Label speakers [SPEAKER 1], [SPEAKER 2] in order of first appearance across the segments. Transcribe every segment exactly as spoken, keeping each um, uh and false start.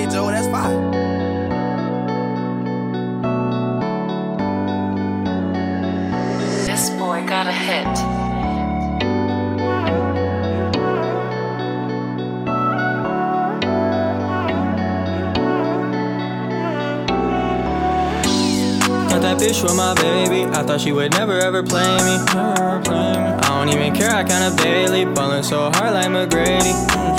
[SPEAKER 1] Joe, that's fine.
[SPEAKER 2] This boy got a hit.
[SPEAKER 3] Got that bitch with my baby. I thought she would never ever play me. I don't even care, I count up daily. Ballin' so hard like McGrady.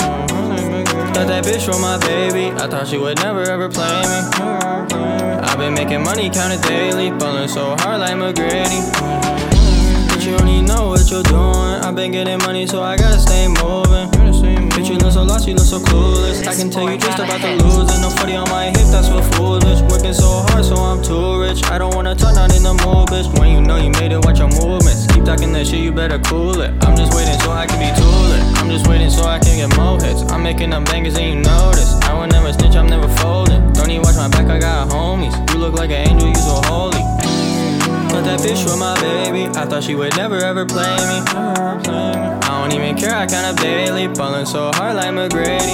[SPEAKER 3] Got that bitch with my baby. I thought she would never ever play me. I've been making money, count it daily. Ballin' so hard like McGrady. But you don't even know what you're doing. I've been getting money, so I gotta stay moving. Bitch, you look so lost, you look so clueless. I can tell you just about the losing. No forty on my hip, that's for foolish. Working so hard, so I'm too rich. I don't wanna talk, not in the mood, bitch. When you know you made it, watch your movements. Keep talking that shit, you better cool it. I'm just waiting so I can be tooling. I'm just waiting so I can get more hits. I'm making them bangers and you know this. I will never snitch, I'm never folding. Don't even watch my back, I got homies. You look like an angel, you so holy. Got that bitch with my baby. I thought she would never ever play me. I don't even care, I count up daily. Ballin' so hard like McGrady.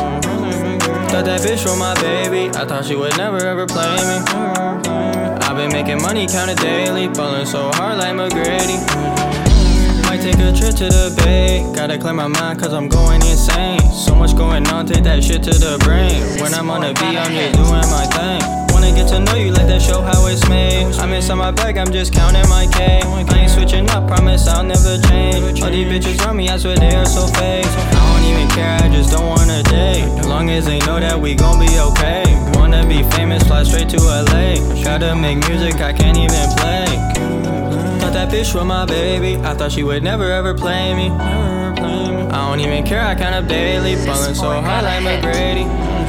[SPEAKER 3] Got that bitch with my baby. I thought she would never ever play me. I've been making money, count it daily. Ballin' so hard like McGrady. Might take a trip to the bay. Gotta clear my mind cause I'm going insane. So much going on, take that shit to the brain. When I'm on the beat, I'm just doing my thing. Wanna get to know you, like that show how it's made. I'm inside my bag, I'm just counting my K. I ain't switching up, promise I'll never change. All these bitches around me, I swear they are so fake. I don't even care, I just don't wanna date. Long as they know that we gon' be okay. Wanna be famous, fly straight to L A. Gotta make music, I can't even play. Got that bitch with my baby. I thought she would never ever play me. I don't even care, I count up daily. Ballin' so hard like McGrady.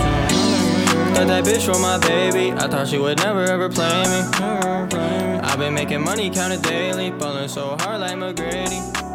[SPEAKER 3] Got that bitch with my baby. I thought she would never ever play me. I've been making money, count it daily. Ballin' so hard like McGrady.